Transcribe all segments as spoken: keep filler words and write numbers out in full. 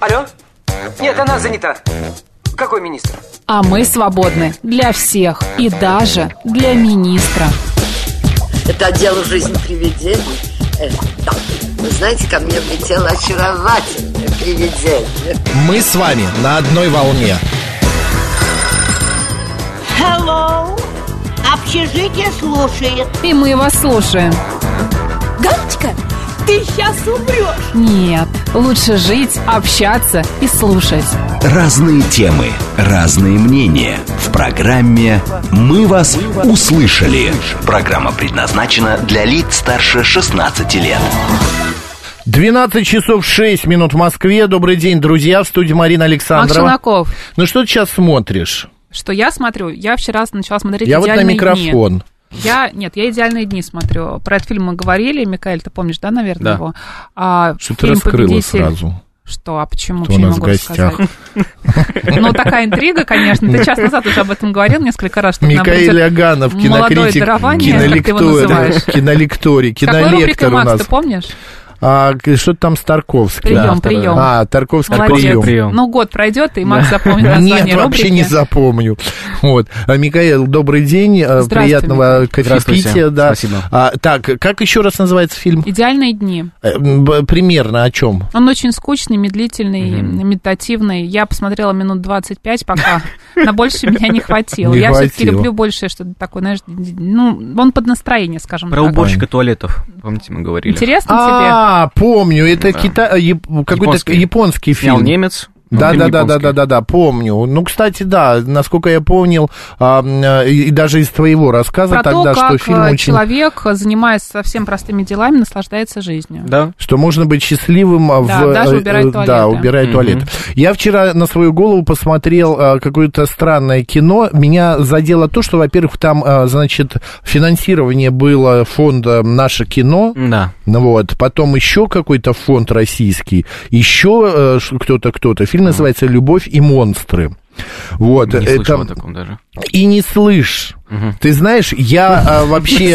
Алло? Нет, она занята. Какой министр? А мы свободны для всех и даже для министра. Это отдел «Жизнь привидений». Э, да. Вы знаете, ко мне влетело очаровательное привидение. Мы с вами на одной волне. Hello. Общежитие слушает. И мы вас слушаем. Галочка, ты сейчас умрешь. Нет, лучше жить, общаться и слушать. Разные темы, разные мнения. В программе «Мы вас услышали». Программа предназначена для лиц старше шестнадцати лет. двенадцать часов шесть минут в Москве. Добрый день, друзья. В студии Марина Александрова. Макс Челноков. Ну что ты сейчас смотришь? Что я смотрю? Я вчера начала смотреть Я «Идеальные вот на микрофон. дни». Я, нет, я «Идеальные дни» смотрю. Про этот фильм мы говорили. Микаэль, ты помнишь, да, наверное, да. его? А, что ты раскрыла «Победитель». Сразу. Что, а почему? Кто у нас в гостях? Ну, такая интрига, конечно. Ты час назад уже об этом говорил несколько раз. Микаэль Аганов, кинокритик, кинолекторий, кинолектор у нас. Макс, ты помнишь? А что там с Тарковским? Прием, да, прием. А, Тарковский прием. прием. Ну, год пройдет, и Макс запомнит название рубрики. Нет, вообще не запомню. Вот. Микаэль, добрый день. Приятного кофепития. Да. Спасибо. А, так, как еще раз называется фильм? «Идеальные дни». Примерно о чем? Он очень скучный, медлительный, mm-hmm. медитативный. Я посмотрела минут двадцать пять пока. На больше меня не хватило. Не Я хватило. все-таки люблю больше что-то такое, знаешь, ну, он под настроение, скажем Про так. Про уборщика туалетов, помните, мы говорили. Интересно а, тебе? А, помню, это да. кита... Яп... какой-то японский, японский фильм. Снял немец. Да, да, да, да, да, да, да, помню. Ну, кстати, да, насколько я помнил, а, и даже из твоего рассказа про тогда, то, что как фильм очень... человек, занимаясь совсем простыми делами, наслаждается жизнью. Да. Что можно быть счастливым да, в... даже убирать туалеты. Да, убирать mm-hmm. туалеты. Я вчера на свою голову посмотрел а, какое-то странное кино. Меня задело то, что, во-первых, там, а, значит, финансирование было фонда «Наше кино». Да. Вот. Потом еще какой-то фонд российский. Еще а, кто-то, кто-то. Фильм называется «Любовь и монстры». Вот, не это... слышал о таком даже. И не слышь. Угу. Ты знаешь, я а, вообще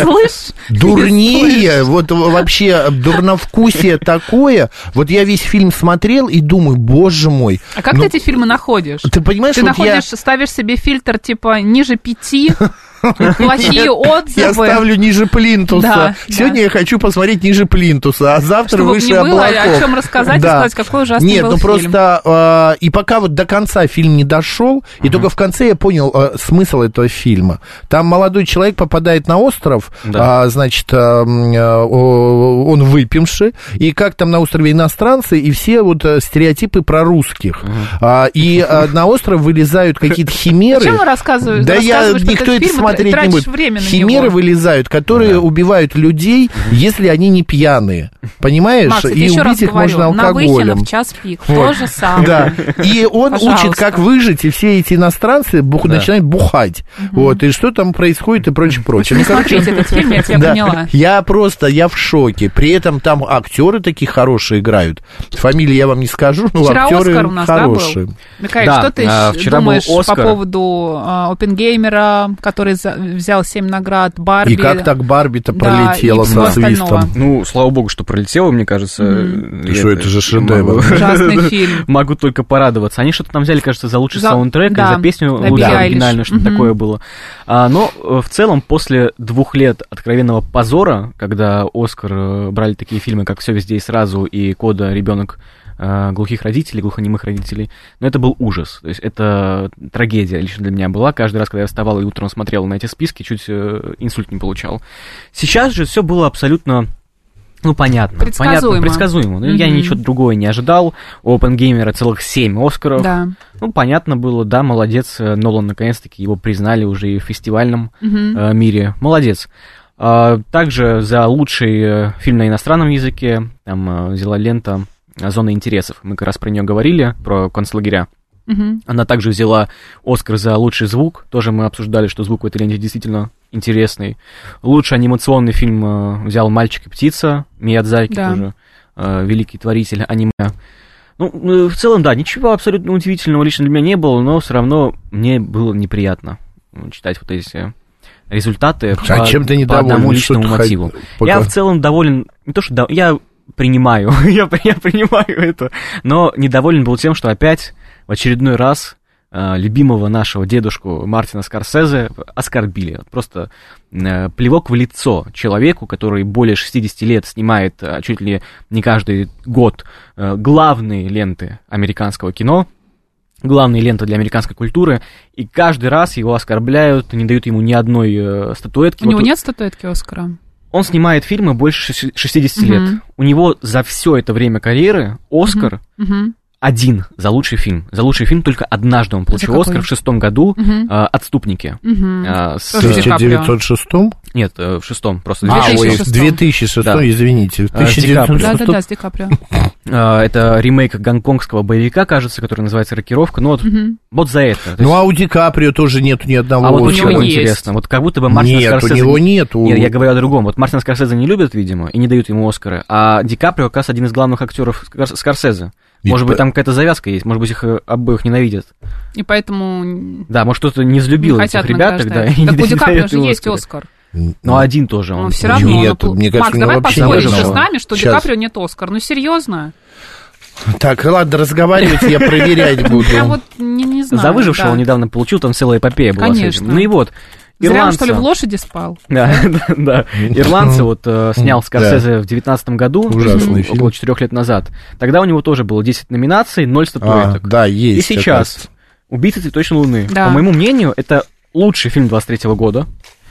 дурнее, вот вообще дурновкусие такое. Вот я весь фильм смотрел и думаю, боже мой. А как ну, ты эти фильмы находишь? Ты понимаешь, ты вот находишь, я... ставишь себе фильтр типа ниже пяти, плохие отзывы. Я ставлю ниже плинтуса. Да, Сегодня да. я хочу посмотреть ниже плинтуса, а завтра чтобы выше не было облаков. О чем рассказать да. и сказать, какой ужасный Нет, был ну фильм. просто э, и пока вот до конца фильм не дошел, и uh-huh. только в конце я понял э, смысл этого фильма. Там молодой человек попадает на остров, да. а, значит, э, э, он выпивший, и как там на острове иностранцы, и все вот стереотипы про русских. Uh-huh. А, и а, на остров вылезают какие-то химеры. Зачем вы рассказываешь? Да я, никто это фильм, смотреть не будет. Химеры вылезают, которые да. убивают людей, если они не пьяные. Понимаешь? Макс, и убить их говорю, можно алкоголем. На Выхино в час пик. Вот. То же самое. Да. И он Пожалуйста. учит, как выжить, и все эти иностранцы бух, да. начинают бухать. Угу. Вот. И что там происходит и прочее, прочее. Не ну, короче, смотрите этот фильм, я тебя да. поняла. Я просто, я в шоке. При этом там актеры такие хорошие играют. Фамилии я вам не скажу, но вчера актеры Оскар у нас, хорошие. Да, был? Микаэль, да, что ты а, думаешь по поводу а, Оппенгеймера, который за, взял семь наград, Барби? И как так Барби-то да, пролетела со свистом? Ну, слава богу, что пролетела, мне кажется. Mm-hmm. Что, это же шедевр. Ужасный фильм. Могу только порадоваться. Они что-то там взяли, кажется, за лучший за... саундтрек, да, за песню да, лучшую оригинальную, что-то mm-hmm. такое было. А, но в целом, после двух лет откровенного позора, когда Оскар брали такие фильмы, как «Все везде и сразу» и «Кода. Ребенок глухих родителей, глухонемых родителей», но это был ужас. То есть это трагедия лично для меня была. Каждый раз, когда я вставал и утром смотрел на эти списки, чуть инсульт не получал. Сейчас же все было абсолютно... Ну, понятно. Предсказуемо. Понятно, предсказуемо. Ну, mm-hmm. я ничего другого не ожидал. У Оппенгеймера целых семь Оскаров. Да. Ну, понятно было, да, молодец. Нолан, наконец-таки, его признали уже и в фестивальном mm-hmm. э, мире. Молодец. А, также за лучший фильм на иностранном языке там взяла лента «Зона интересов». Мы как раз про нее говорили, про концлагеря. Uh-huh. Она также взяла Оскар за лучший звук. Тоже мы обсуждали, что звук в этой ленте действительно интересный. Лучший анимационный фильм э, взял «Мальчик и птица». Миядзаки да. тоже э, великий творитель аниме. Ну, в целом, да, ничего абсолютно удивительного лично для меня не было, но все равно мне было неприятно читать вот эти результаты а по, чем ты по одному личному что мотиву. Пока... Я в целом доволен, не то что... Я принимаю, я, я принимаю это, но недоволен был тем, что опять в очередной раз э, любимого нашего дедушку Мартина Скорсезе оскорбили. Просто э, плевок в лицо человеку, который более шестьдесят лет снимает э, чуть ли не каждый год э, главные ленты американского кино, главные ленты для американской культуры, и каждый раз его оскорбляют, не дают ему ни одной э, статуэтки. У вот него нет статуэтки Оскара? Он снимает фильмы больше шестьдесят Uh-huh. лет. У него за все это время карьеры Оскар Uh-huh. один за лучший фильм. За лучший фильм только однажды он получил Оскар в шестом году Uh-huh. э, «Отступники». Uh-huh. Э, с... В тысяча девятьсот шестом? Нет, э, в шестом, просто А, две тысячи ой, шестом. в две тысячи шестом, Да. извините. В А, с тысяча девятьсот шестом. Да-да-да, с Ди Каприо. Э, это ремейк гонконгского боевика, кажется, который называется «Рокировка». Ну вот, Uh-huh. вот за это. То Ну, есть... а у Ди Каприо тоже нету ни одного А вот у Оскара. него есть. интересно, вот как будто бы Мартин Нет, Скорсезе... у него нету. Нет, я говорю о другом. Вот Мартин Скорсезе не любят, видимо, и не дают ему Оскары, а Ди Каприо, как раз, один из главных актеров Скор- Скорсезе. Ведь Может быть, по- там какая-то завязка есть, может быть, их э, обоих ненавидят. И поэтому Да, может, кто-то не взлюбил не этих хотят ребят тогда. награждать. и не Так у Ди дают Каприо же ему есть Оскары. Оскар. Но один тоже он. Но все получил. равно. Нет, он- мне кажется, Макс, у него давай вообще поспоришь не же было. с нами, что Сейчас. Ди Каприо нет Оскар. Ну, серьезно? Так, ладно, разговаривайте, я проверять буду. Я вот не, не знаю. За выжившего да. он недавно получил, там целая эпопея была с Конечно. этим. Ну и вот, Зря он, ирландцы... что ли, в лошади спал? Да, да, да. Ирландцы вот э, снял Скорсезе в девятнадцатом году, Ужасный фильм. около четырех лет назад. Тогда у него тоже было десять номинаций, ноль А, статуэток. да, И есть. сейчас оказывается. «Убийца цветочной луны». Да. По моему мнению, это лучший фильм двадцать третьего года.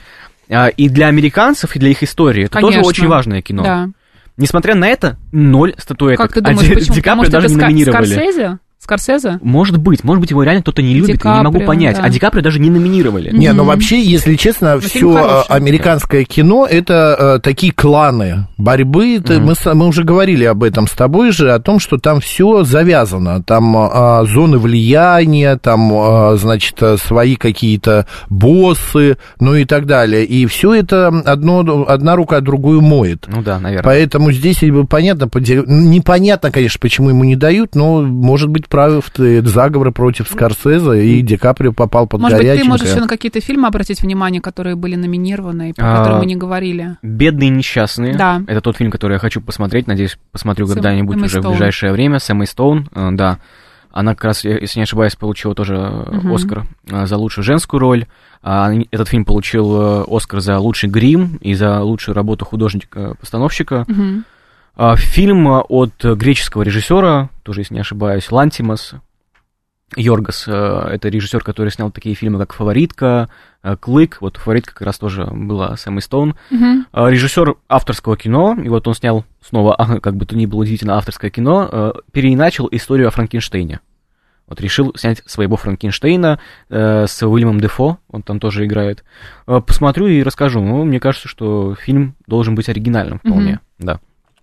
А, И для американцев, и для их истории это Конечно. тоже очень важное кино. Да. Несмотря на это, ноль статуэток. Как ты А думаешь, Ди- почему? Ди Потому Каприо что даже это не Ска- номинировали. Скорсезе? Скорсезе? Может быть, может быть, его реально кто-то не любит, Ди я не могу Каприо, понять. да. А Ди Каприо даже не номинировали. Не, ну вообще, если честно, фильм все хороший. американское кино это э, такие кланы борьбы. Это мы, с- мы уже говорили об этом с тобой же, о том, что там все завязано. Там э, зоны влияния, там, э, значит, э, свои какие-то боссы, ну и так далее. И все это одно, одна рука другую моет. Ну да, наверное. Поэтому здесь и понятно, поде- непонятно, конечно, почему ему не дают, но, может быть, правы заговоры против Скорсезе, и Ди Каприо попал под Может быть, ты горяченькое. можешь еще на какие-то фильмы обратить внимание, которые были номинированы, и про А, которые мы не говорили? «Бедные несчастные». Да. Это тот фильм, который я хочу посмотреть. Надеюсь, посмотрю С когда-нибудь Эммой уже Стоун. в ближайшее время. С Эммой Стоун, э, да. Она как раз, я- если не ошибаюсь, получила тоже э, Мгм. Оскар э, за лучшую женскую роль. А этот фильм получил э, Оскар за лучший грим и за лучшую работу художника-постановщика. Мгм. А, Фильм э, от греческого режиссера, тоже, если не ошибаюсь, Лантимос. Йоргос, э, это режиссер, который снял такие фильмы, как «Фаворитка», э, «Клык». Вот «Фаворитка» как раз тоже была с Эммой Стоун. Мгм. А, Режиссер авторского кино, и вот он снял снова, а, как бы то ни было удивительно, авторское кино, э, переиначил историю о Франкенштейне. Вот решил снять своего Франкенштейна э, с Уильямом Дефо, он там тоже играет. Э, посмотрю и расскажу. Ну, мне кажется, что фильм должен быть оригинальным вполне, да.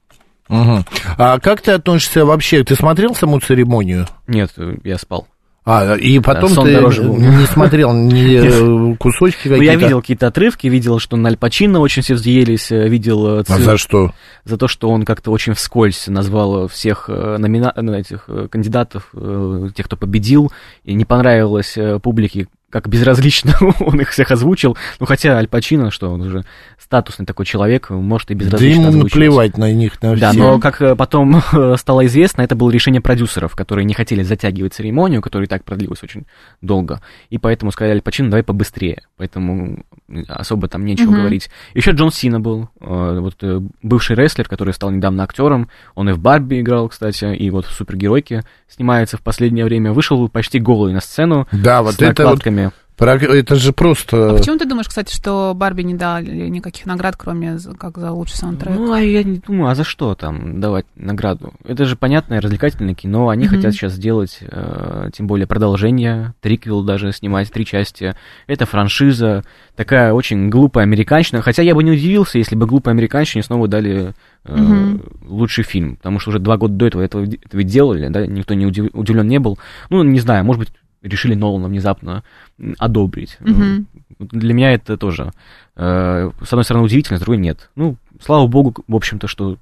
Мгм. А как ты относишься вообще? Ты смотрел саму церемонию? Нет, э, я спал. А, и потом сон ты дороже был. не смотрел ни э, кусочки Ну, какие-то? я видел какие-то отрывки, видел, что на Аль Пачино очень все взъелись, э, видел э, А ци- за что? за то, что он как-то очень вскользь назвал всех э, номина... ну, этих э, кандидатов, э, тех, кто победил, и не понравилось э, публике, как безразлично он их всех озвучил. Ну, хотя Аль Пачино, что он уже статусный такой человек, может и Да безразлично ему озвучивать. наплевать на них, на Да, всех. но как э, потом э, стало известно, это было решение продюсеров, которые не хотели затягивать церемонию, которая и так продлилась очень долго, и поэтому сказали: Аль Пачино, давай побыстрее, поэтому особо там нечего Мгм. говорить. Еще Джон Сина был, э, вот э, бывший рестлер, который стал недавно актером, он и в «Барби» играл, кстати, и вот в «Супергеройке» снимается в последнее время, вышел почти голый на сцену, Да, вот с это вот, накладками. про- это же просто... А почему ты думаешь, кстати, что Барби не дали никаких наград, кроме за- как за лучший саундтрек? Ну, а я не думаю, а за что там давать награду? Это же понятное развлекательное кино, они Мгм. хотят сейчас сделать, э, тем более, продолжение, триквел даже снимать, три части. Это франшиза, такая очень глупая американщина, хотя я бы не удивился, если бы глупой американщине снова дали э, Мгм. лучший фильм, потому что уже два года до этого этого, это ведь делали, да, никто не удив- удивлен не был. Ну, не знаю, может быть, решили Нолана внезапно м, одобрить. Мгм. Для меня это тоже, э, с одной стороны, удивительно, с другой нет. Ну, слава богу, в общем-то, что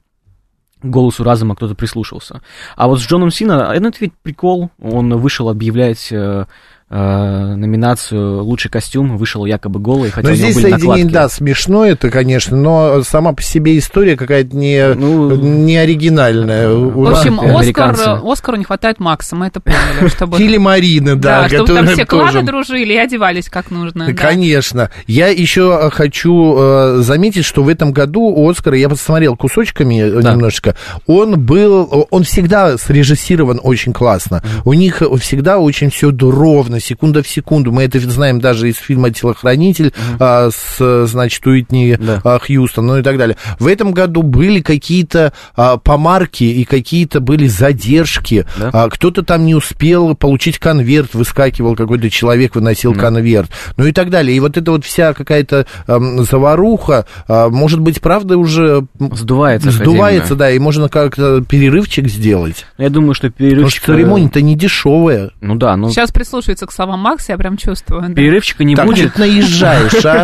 к голосу разума кто-то прислушался. А вот с Джоном Сина, ну, это ведь прикол, он вышел объявлять э, номинацию «Лучший костюм», вышел якобы голый, хотя но у него здесь были соединение, накладки. да, смешно это, конечно, но сама по себе история какая-то не, ну, не оригинальная. В общем, Оскар, Оскару не хватает Макса, мы это поняли. Чтобы... Или Марины, да. Да, чтобы там все кланы тоже... дружили и одевались как нужно. Конечно. Да. Я еще хочу э, заметить, что в этом году Оскар, я посмотрел кусочками да. немножечко, он был, он всегда срежиссирован очень классно. Mm-hmm. У них всегда очень все ровно, секунда в секунду. Мы это знаем даже из фильма «Телохранитель», mm-hmm. а, с, значит, Уитни да. Хьюстон, ну и так далее. В этом году были какие-то а, помарки и какие-то были задержки. Да. А, кто-то там не успел получить конверт, выскакивал какой-то человек, выносил да. конверт, ну и так далее. И вот эта вот вся какая-то а, заваруха, а, может быть, правда, уже сдувается. Сдувается, да, и можно как-то перерывчик сделать. Я думаю, что перерывчик... Потому что церемония-то не дешевая. Ну да, ну... Сейчас прислушивается к словам Макса, я прям чувствую. Да. Перерывчика не так, будет. Так, наезжаешь, а?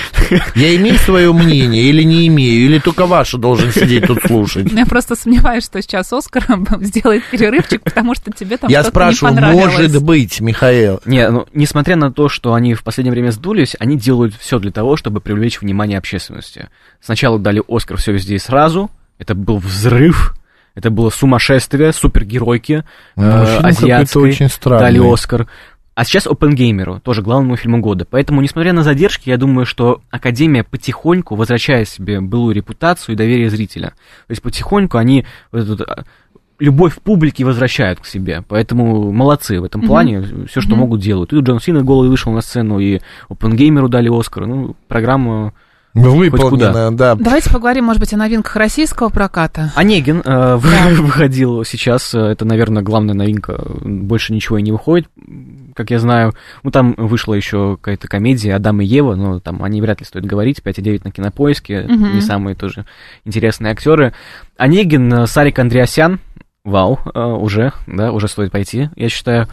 Я имею свое мнение или не имею? Или только ваше должен сидеть тут слушать? Я просто сомневаюсь, что сейчас Оскар сделает перерывчик, потому что тебе там я что-то не понравилось. Я спрашиваю, может быть, Михаил? Не, ну, несмотря на то, что они в последнее время сдулись, они делают все для того, чтобы привлечь внимание общественности. Сначала дали Оскар «Все везде и сразу», это был взрыв, это было сумасшествие, супергеройки ну, э, азиатской, дали Оскар. А сейчас «Оппенгеймеру», тоже главному фильму года. Поэтому, несмотря на задержки, я думаю, что Академия потихоньку возвращает себе былую репутацию и доверие зрителя. То есть потихоньку они вот эту, любовь публики возвращают к себе. Поэтому молодцы в этом mm-hmm. плане, все, что mm-hmm. могут, делают. И Джон Сина голый вышел на сцену, и «Оппенгеймеру» дали Оскар. Ну, программа... Выполнено, да. Давайте поговорим, может быть, о новинках российского проката. «Онегин» э, да. выходил сейчас, это, наверное, главная новинка, больше ничего и не выходит, как я знаю. Ну, там вышла еще какая-то комедия «Адам и Ева», но там они вряд ли стоит говорить, пять и девять на Кинопоиске, угу. не самые тоже интересные актеры. «Онегин», Сарик Андреасян, вау, э, уже, да, уже стоит пойти, я считаю.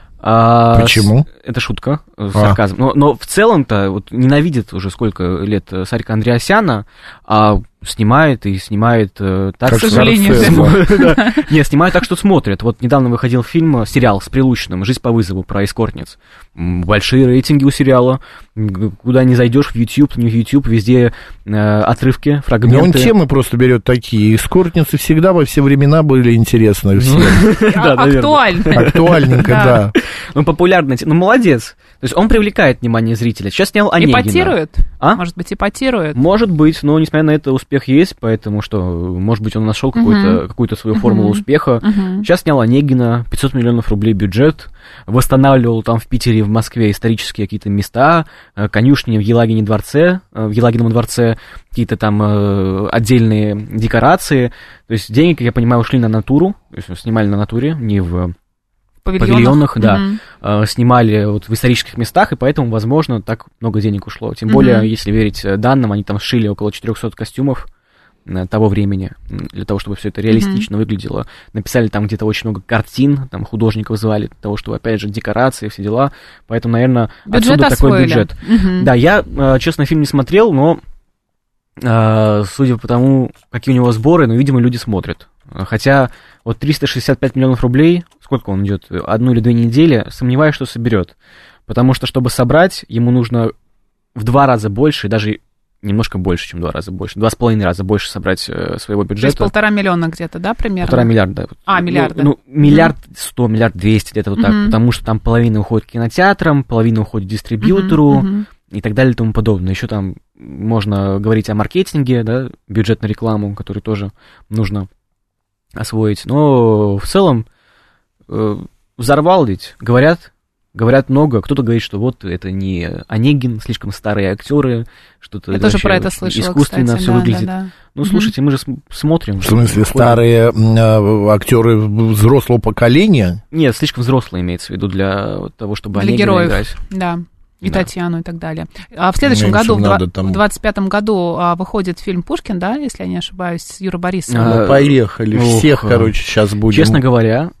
А, Почему? Это шутка, сарказм. А. Но, но в целом-то вот, ненавидит уже сколько лет Сарика Андреасяна, а снимает и снимает так, к сожалению. Не, снимает так, что смотрят. Вот недавно выходил фильм, сериал с Прилучным «Жизнь по вызову» про эскортниц. Большие рейтинги у сериала. Куда ни зайдешь, в YouTube, не в YouTube, везде э, отрывки, фрагменты. Но он темы просто берет такие. Эскортницы всегда во все времена были интересны всем. Актуально. Актуальненько, да. Ну, популярный, ну, молодец. То есть он привлекает внимание зрителя. Сейчас снял Онегина. Ипотирует? А? Может быть, ипотирует? Может быть, но, несмотря на это, успех есть, поэтому что, может быть, он нашел uh-huh. какую-то свою формулу uh-huh. успеха. Uh-huh. Сейчас снял Онегина, пятьсот миллионов рублей бюджет, восстанавливал там в Питере, в Москве исторические какие-то места, конюшни в Елагине дворце, в Елагином дворце, какие-то там э, отдельные декорации. То есть деньги, как я понимаю, ушли на натуру, то есть снимали на натуре, не в... павильонах, павильонах да, mm-hmm. э, снимали вот в исторических местах, и поэтому, возможно, так много денег ушло. Тем mm-hmm. более, если верить данным, они там сшили около четыреста костюмов того времени, для того, чтобы все это реалистично mm-hmm. выглядело. Написали там где-то очень много картин, там художников звали, для того, чтобы, опять же, декорации, все дела. Поэтому, наверное, бюджет отсюда освоили. Такой бюджет. Mm-hmm. Да, я, честно, фильм не смотрел, но судя по тому, какие у него сборы, ну, видимо, люди смотрят. Хотя вот триста шестьдесят пять миллионов рублей, сколько он идет, одну или две недели, сомневаюсь, что соберет. Потому что, чтобы собрать, ему нужно в два раза больше, даже немножко больше, чем в два раза больше, два с половиной раза больше собрать э, своего бюджета. То есть полтора миллиона где-то, да, примерно? Полтора миллиарда. А, миллиарда. Ну, ну миллиард сто, миллиард двести, где-то вот mm-hmm. так, потому что там половина уходит кинотеатрам, половина уходит дистрибьютору mm-hmm. и так далее и тому подобное. Еще там можно говорить о маркетинге, да, бюджет на рекламу, который тоже нужно освоить. Но в целом э, взорвал ведь, говорят, говорят много. Кто-то говорит, что вот это не Онегин, слишком старые актеры, что-то я тоже про это слышала, искусственно кстати, все да, выглядит. Да, да. Ну, слушайте, мы же смотрим. В смысле, ходим. Старые э, актеры взрослого поколения? Нет, слишком взрослые имеется в виду для того, чтобы для Онегина героев, играть. Да. И да. Татьяну и так далее. А в следующем Меньше году, в, там... в двадцать пятом году, а, выходит фильм «Пушкин», да, если я не ошибаюсь, с Юрой Борисовым. Ну, поехали, всех, Ох, короче, сейчас будем. Честно говоря,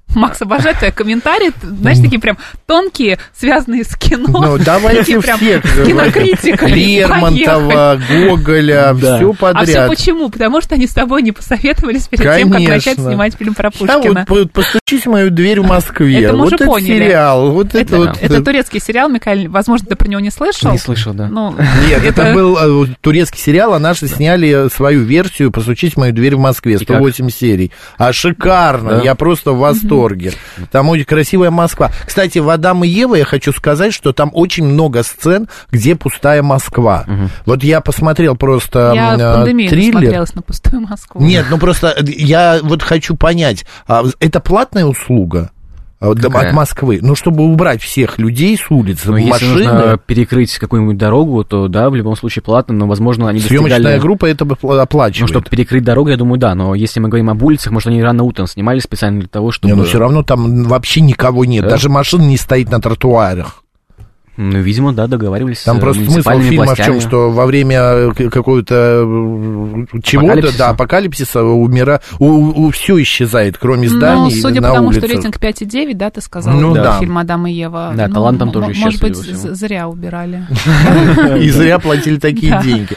Макс, обожаю твои комментарии, знаешь, такие прям тонкие, связанные с кино. Ну, давайте всех. Кинокритика. Лермонтова, Гоголя, да. все подряд. А все почему? Потому что они с тобой не посоветовались перед Конечно. тем, как начать снимать фильм про Пушкина. Я вот «Постучись в мою дверь в Москве». Это мы вот уже это поняли. сериал. Вот это, это, вот... это турецкий сериал, Микаэль, возможно, ты про него не слышал? Не слышал, да. Ну, Нет, это... это был турецкий сериал, а наши сняли свою версию «Постучись в мою дверь в Москве», сто восемь серий. А шикарно, да? Я просто в восторге. Там очень красивая Москва. Кстати, в «Адам и Ева» я хочу сказать, что там очень много сцен, где пустая Москва. Угу. Вот я посмотрел просто я э, в пандемию триллер. насмотрелась на пустую Москву. Нет, ну просто я вот хочу понять, это платная услуга? Какая? От Москвы. Ну, чтобы убрать всех людей с улицы, но машины. Если нужно перекрыть какую-нибудь дорогу, то да, в любом случае платно, но, возможно, они Съемочная достигали... группа это оплачивает. Ну, чтобы перекрыть дорогу, я думаю, да, но если мы говорим об улицах, может, они рано утром снимали специально для того, чтобы... Не, но все равно там вообще никого нет, да? Даже машин не стоит на тротуарах. Ну, видимо, да, договаривались там с просто смысл фильма властями. в чем, что во время какого-то чего-то, да, апокалипсиса умира... у, у, все исчезает, кроме зданий. Ну, судя на по тому, улицах. что рейтинг пять и девять, да, ты сказал, ну, да. фильм «Адам и Ева». Да, ну, талант там тоже исчез. Может быть, зря убирали. И зря платили такие деньги.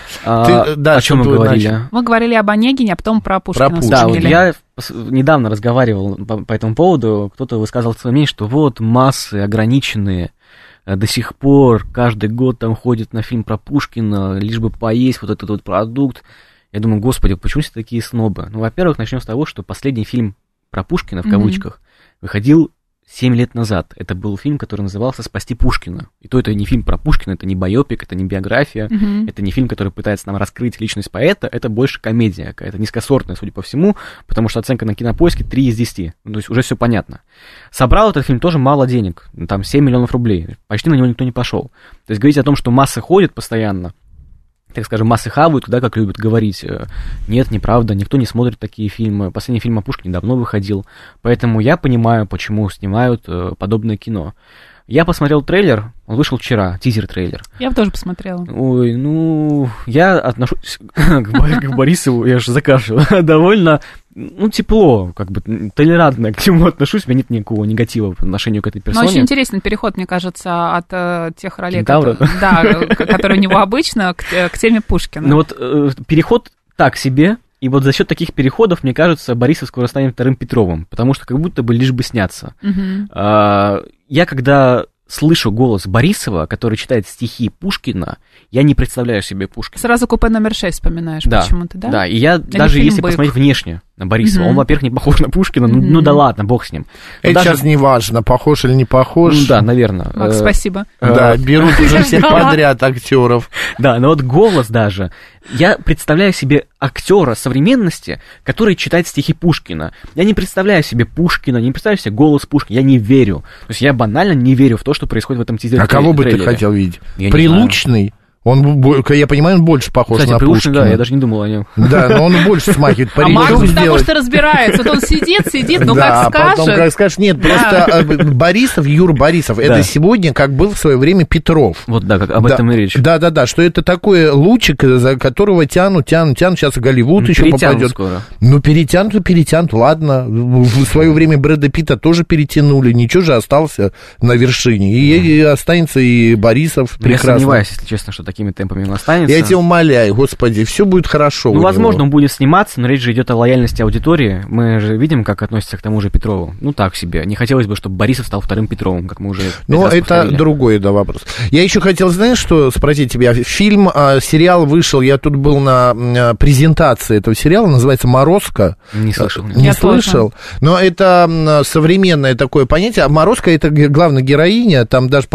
О чем мы говорили? Мы говорили об Онегине, а потом про Пушкина. Да, вот я недавно разговаривал по этому поводу, кто-то высказал свое мнение, что вот массы ограниченные, до сих пор каждый год там ходят на фильм про Пушкина, лишь бы поесть вот этот вот продукт. Я думаю, господи, почему все такие снобы? Ну, во-первых, начнем с того, что последний фильм про Пушкина, в mm-hmm. кавычках, выходил семь лет назад. Это был фильм, который назывался «Спасти Пушкина». И то это не фильм про Пушкина, это не байопик, это не биография, mm-hmm. это не фильм, который пытается нам раскрыть личность поэта, это больше комедия какая-то, низкосортная, судя по всему, потому что оценка на Кинопоиске три из десяти. Ну, то есть уже все понятно. Собрал этот фильм тоже мало денег, там семь миллионов рублей. Почти на него никто не пошел. То есть говорить о том, что масса ходит постоянно, так скажем, массы хавают, да, как любят говорить. Нет, неправда, никто не смотрит такие фильмы. Последний фильм о Пушкине давно выходил. Поэтому я понимаю, почему снимают подобное кино. Я посмотрел трейлер, он вышел вчера, тизер-трейлер. Я бы тоже посмотрела. Ой, ну, я отношусь к Борисову, я же закашлял, довольно, ну, тепло, как бы, толерантно к нему отношусь, у меня нет никакого негатива по отношению к этой персоне. Но очень интересный переход, мне кажется, от э, тех ролей, которые, да, которые у него обычно, к, к теме Пушкина. Ну, вот э, переход так себе. И вот за счет таких переходов, мне кажется, Борисов скоро станет вторым Петровым, потому что как будто бы лишь бы сняться. Uh-huh. А, я когда слышу голос Борисова, который читает стихи Пушкина, я не представляю себе Пушкина. Сразу купе номер шесть вспоминаешь да, почему-то, да? Да, и я Или даже если «Бык». посмотреть внешне на Борисова, uh-huh. он, во-первых, не похож на Пушкина, ну, uh-huh. ну да ладно, бог с ним. Это даже... сейчас не важно, похож или не похож. Ну да, наверное. Макс, спасибо. Да, берут уже всех подряд актеров. Да, но вот голос даже. Я представляю себе актера современности, который читает стихи Пушкина. Я не представляю себе Пушкина, не представляю себе голос Пушкина, я не верю. То есть я банально не верю в то, что происходит в этом тизере. А кого бы ты хотел видеть? Я Прилучный? Он, я понимаю, он больше похож Кстати, на Прилучный, Пушкина. да, я даже не думал о нем. Да, но он больше смахивает. А Макс потому что разбирается. Вот он сидит, сидит, ну да, как скажет. Да, потом как скажешь. Нет, да. просто Борисов, Юра Борисов, да. это сегодня, как был в свое время Петров. Вот да, как об да, этом и речь. Да, да, да, что это такой лучик, за которого тянут, тянут, тянут. Сейчас и Голливуд ну, еще попадет. Скоро. Ну, перетянут и перетянут, ладно. В свое время Брэда Питта тоже перетянули. Ничего же остался на вершине. И, и останется и Борисов прекрасно. Я сомневаюсь, если честно, что такими темпами он останется. Я тебя умоляю, господи, все будет хорошо. Ну, возможно, он будет сниматься, но речь же идет о лояльности аудитории. Мы же видим, как относятся к тому же Петрову. Ну, так себе. Не хотелось бы, чтобы Борисов стал вторым Петровым, как мы уже Ну, это повторили. Другой, да, вопрос. Я еще хотел, знаешь, что спросить тебя? Фильм, сериал вышел, я тут был на презентации этого сериала, называется «Морозко». Не слышал. Не я слышал. Тоже. Но это современное такое понятие. Морозко — это главная героиня, там даже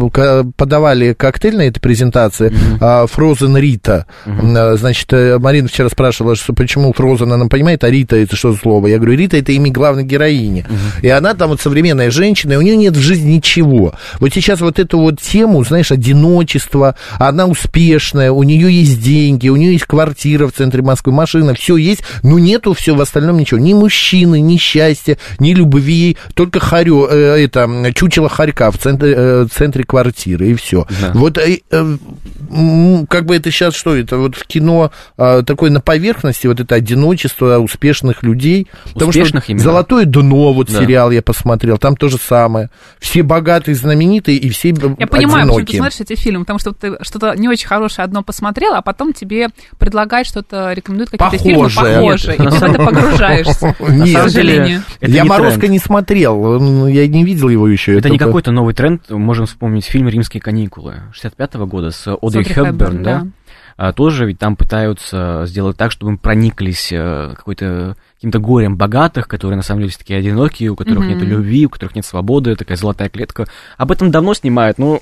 подавали коктейль на этой презентации, mm-hmm. Фрозен Рита. Uh-huh. Значит, Марина вчера спрашивала, что почему Фрозен она понимает, а Рита это что за слово? Я говорю, Рита это имя главной героини. Uh-huh. И она там вот современная женщина, и у нее нет в жизни ничего. Вот сейчас вот эту вот тему, знаешь, одиночество, она успешная, у нее есть деньги, у нее есть квартира в центре Москвы, машина, все есть, но нету все в остальном ничего. Ни мужчины, ни счастья, ни любви, только харё, э, это, чучело хорька в центре, э, центре квартиры, и все. Uh-huh. Вот э, э, как бы это сейчас что, это вот в кино а, такое на поверхности, вот это одиночество успешных людей. Потому успешных что именно. «Золотое дно», вот да. сериал я посмотрел, там то же самое. Все богатые, знаменитые и все одинокие. Я понимаю, почему ты смотришь эти фильмы, потому что ты что-то не очень хорошее одно посмотрел, а потом тебе предлагают что-то, рекомендуют какие-то фильмы похожие, и ты в это погружаешься, к сожалению. Я «Морозко» не смотрел, я не видел его еще. Это не какой-то новый тренд, можем вспомнить фильм «Римские каникулы» шестьдесят пятого года с Одри Хепберн, да? А, тоже ведь там пытаются сделать так, чтобы мы прониклись какой-то, каким-то горем богатых, которые на самом деле такие одинокие, у которых mm-hmm. нет любви, у которых нет свободы, такая золотая клетка. Об этом давно снимают, но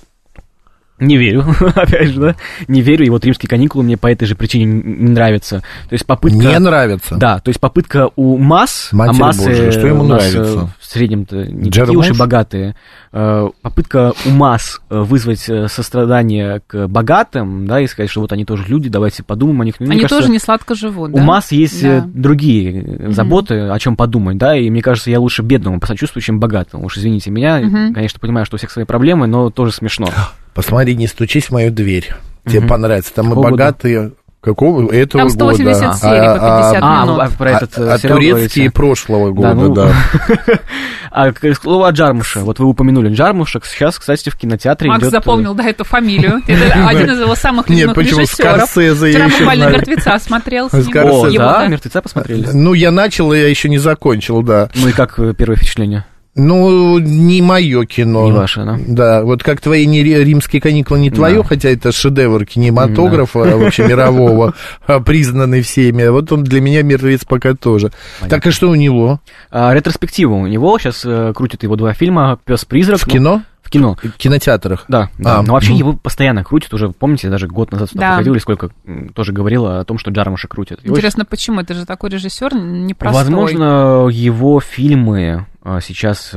не верю, опять же, да, не верю, и вот «Римские каникулы» мне по этой же причине не нравятся. То есть попытка... Не нравится? Да, то есть попытка у масс, Матерь а массы Божия, что ему нравится? В среднем-то не Джермуш? такие уж и богатые. Попытка у масс вызвать сострадание к богатым, да, и сказать, что вот они тоже люди, давайте подумаем о них. Мне они кажется, тоже не сладко живут, да? У масс есть да. другие mm-hmm. заботы, о чем подумать, да, и мне кажется, я лучше бедному посочувствую, чем богатому. Уж извините меня, mm-hmm. конечно, понимаю, что у всех свои проблемы, но тоже смешно. Посмотри, «Не стучись в мою дверь». Тебе mm-hmm. понравится. Там Какого мы богатые... Года? Какого? Этого Там сто восемьдесят года. серий по пятьдесят а, минут. А, про этот а, сериал турецкие говорите? Прошлого года, да. Ну... да. А, к слову о Джармуше. Вот вы упомянули Джармуша. Сейчас, кстати, в кинотеатре Макс идет... запомнил, да, эту фамилию. Это один из его самых любимых режиссеров. Вчера буквально «Мертвеца» смотрел с ним. О, да? «Мертвеца» посмотрели? Ну, я начал, я еще не закончил, да. Ну и как первое впечатление? Ну, не мое кино. Не ваше, да? Да, вот как твои не «Римские каникулы» не твое, да. Хотя это шедевр кинематографа, да. Вообще мирового, признанный всеми. Вот он для меня «Мертвец» пока тоже. Понятно. Так, и что у него? А, ретроспектива у него. Сейчас э, крутят его два фильма «Пес-призрак». В кино? В кино. В кинотеатрах? Да, да. А, но вообще ну. его постоянно крутят уже, помните, даже год назад сюда да. приходил, или сколько тоже говорила о том, что Джармуша крутят. Его Интересно, сейчас... почему? Это же такой режиссер непростой. Возможно, его фильмы сейчас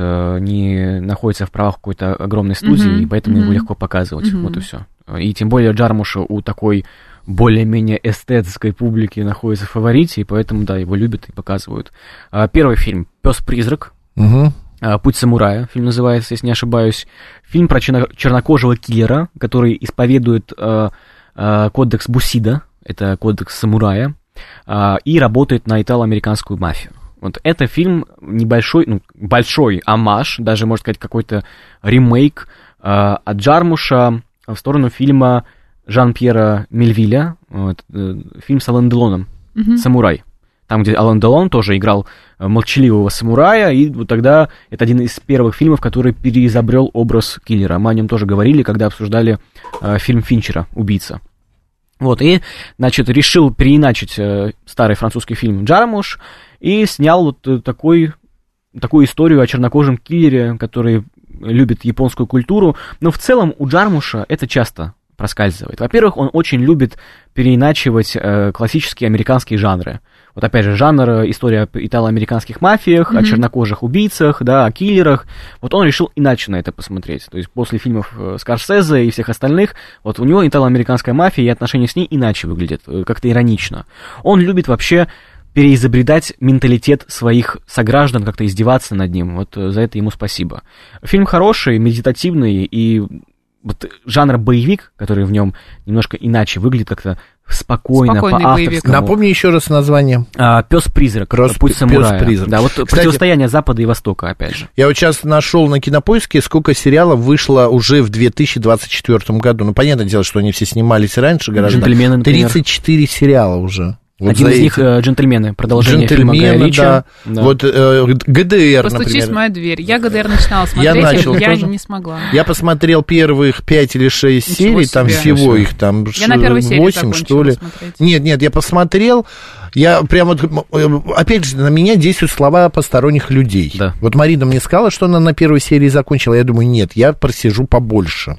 не находятся в правах какой-то огромной студии, mm-hmm. и поэтому mm-hmm. его легко показывать. Mm-hmm. Вот и все. И тем более Джармуша у такой более-менее эстетской публики находится в фаворите, и поэтому, да, его любят и показывают. Первый фильм «Пес-призрак». Mm-hmm. «Путь самурая», фильм называется, если не ошибаюсь. Фильм про чернокожего киллера, который исповедует э, э, кодекс Бусида, это кодекс самурая, э, и работает на итало-американскую мафию. Вот это фильм небольшой, ну, большой оммаж, даже, можно сказать, какой-то ремейк э, от Джармуша в сторону фильма Жан-Пьера Мельвиля, вот, э, фильм с Ален Делоном mm-hmm. «Самурай». Там, где Ален Делон тоже играл молчаливого самурая, и вот тогда это один из первых фильмов, который переизобрел образ киллера. Мы о нем тоже говорили, когда обсуждали э, фильм Финчера «Убийца». Вот, и, значит, решил переиначить э, старый французский фильм Джармуш и снял вот э, такой, такую историю о чернокожем киллере, который любит японскую культуру. Но в целом у Джармуша это часто проскальзывает. Во-первых, он очень любит переиначивать э, классические американские жанры. Вот опять же, жанр история о итало-американских мафиях, mm-hmm. о чернокожих убийцах, да, о киллерах. Вот он решил иначе на это посмотреть. То есть после фильмов Скорсезе и всех остальных, вот у него итало-американская мафия и отношения с ней иначе выглядят, как-то иронично. Он любит вообще переизобретать менталитет своих сограждан, как-то издеваться над ним. Вот за это ему спасибо. Фильм хороший, медитативный, и вот жанр боевик, который в нем немножко иначе выглядит, как-то спокойно, по-авторскому. Напомни еще раз название. А, «Пес-призрак», Кросс, «Путь самурая». «Пес-призрак». Да, вот Кстати, противостояние Запада и Востока, опять же. Я вот сейчас нашел на Кинопоиске, сколько сериалов вышло уже в две тысячи двадцать четвёртом году. Ну, понятное дело, что они все снимались раньше гораздо. «Джентльмены», например. тридцать четыре сериала уже. Вот один из них э, «Джентльмены», продолжение фильма Гая Ричи. Да. Да. Вот э, ГДР, «Постучись например. в мою дверь». Я ГДР начинала смотреть, я, начал я тоже. не смогла. Я посмотрел первых пять или шесть Ничего серий, себе. там всего их там я на первой серии восемь, что ли. Смотреть. Нет, нет, я посмотрел, я прям вот, опять же, на меня действуют слова посторонних людей. Да. Вот Марина мне сказала, что она на первой серии закончила, я думаю, нет, я просижу побольше.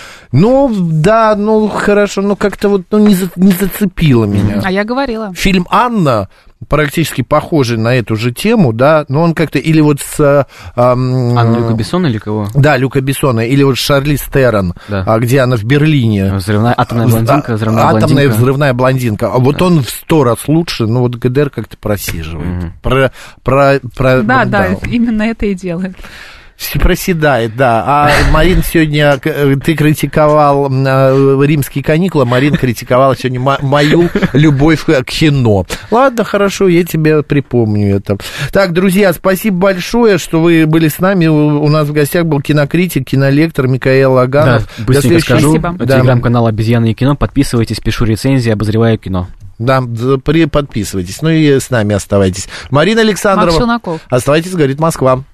Ну, да, ну, хорошо, ну, как-то вот, ну, не, за, не зацепило меня. А я говорила. Фильм «Анна», практически похожий на эту же тему, да, но он как-то, или вот с... Эм, Анна Люка Бессона или кого? Да, Люка Бессона, или вот Шарлиз Терон, да. а, где она в Берлине. Взрывная атомная блондинка, взрывная Атомная блондинка. взрывная блондинка. А вот да. он в сто раз лучше, но вот ГДР как-то просиживает. Mm-hmm. Про, про, про, да, да, да, именно это и делает. Проседает, да. А Марин сегодня, ты критиковал римские каникулы, Марин критиковала сегодня мою любовь к кино. Ладно, хорошо, я тебе припомню это. Так, друзья, спасибо большое, что вы были с нами. У нас в гостях был кинокритик, кинолектор Микаэл Аганов. Да, быстренько скажу. Да. Телеграм-канал «Обезьяны и кино». Подписывайтесь, пишу рецензии, обозреваю кино. Да, подписывайтесь. Ну и с нами оставайтесь. Марина Александрова. Макс Челноков. Оставайтесь, говорит Москва.